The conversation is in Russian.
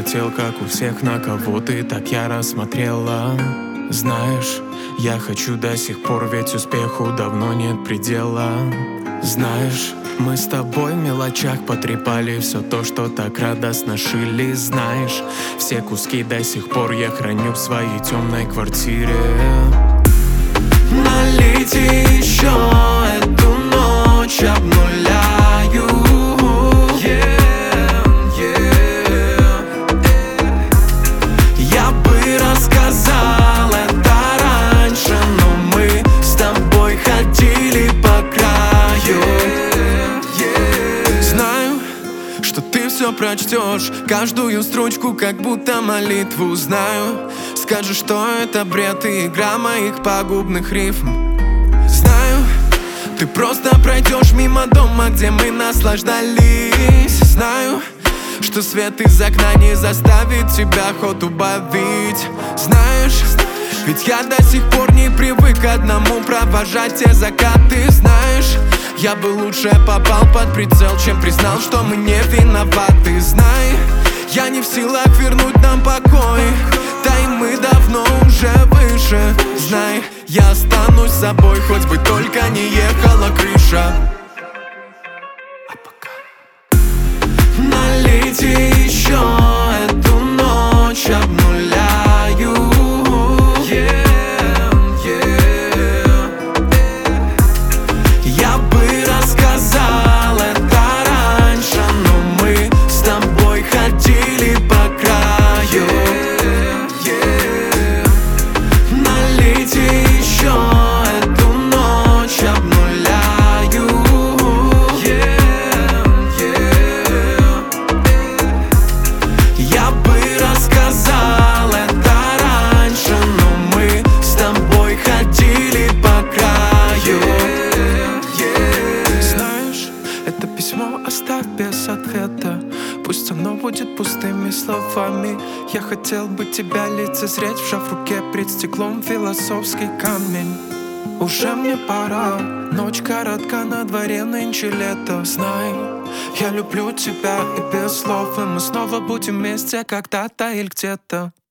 хотел, как у всех, на кого ты так яро смотрела. Знаешь, я хочу до сих пор, ведь успеху давно нет предела. Знаешь, мы с тобой в мелочах потрепали все то, что так радостно шили. Знаешь, все куски до сих пор я храню в своей темной квартире. Налейте еще эту ночь, обнуляю. Я бы рассказал это раньше, но мы с тобой ходили по краю. Знаю, что ты все прочтешь, каждую строчку, как будто молитву. Знаю, скажешь, что это бред и игра моих пагубных рифм. Знаю, ты просто пройдешь мимо дома, где мы наслаждались. Знаю, что свет из окна не заставит тебя ход убавить. Знаешь, ведь я до сих пор не привык одному провожать те закаты. Знаешь, я бы лучше попал под прицел, чем признал, что мы не виноваты. Знай, я не в силах вернуть нам покой, да и мы давно уже выше. Знай, я останусь с собой, хоть бы только не ехала крыша. Налейте еще эту ночь, обнуляю. Я бы рассказал это раньше, но мы с тобой ходили по краю. Налейте еще эту ночь, обнуляю. Я бы рассказал это раньше, но мы с тобой ходили по краю. Знаешь, это письмо оставь без ответа, пусть оно будет пустыми словами. Я хотел бы тебя лицезреть, вжав в руке пред стеклом философский камень. Уже мне пора, ночь коротка, на дворе нынче лето. Знай, я люблю тебя и без слов, и мы снова будем вместе когда-то или где-то.